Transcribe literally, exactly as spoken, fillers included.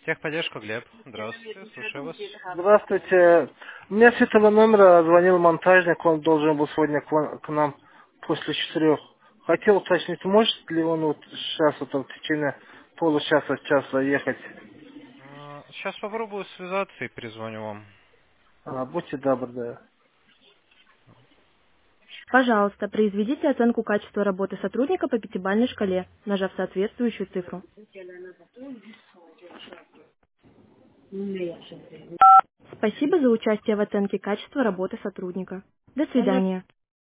Техподдержка, Глеб. Здравствуйте, слушаю вас. Здравствуйте. Мне с этого номера звонил монтажник, он должен был сегодня к, вам- к нам после четырех. Хотел уточнить, может ли он вот сейчас, вот, в течение получаса, часа ехать? А, Сейчас попробую связаться и перезвоню вам. А, будьте добры, да. Пожалуйста, произведите оценку качества работы сотрудника по пятибалльной шкале, нажав соответствующую цифру. Спасибо за участие в оценке качества работы сотрудника. До свидания.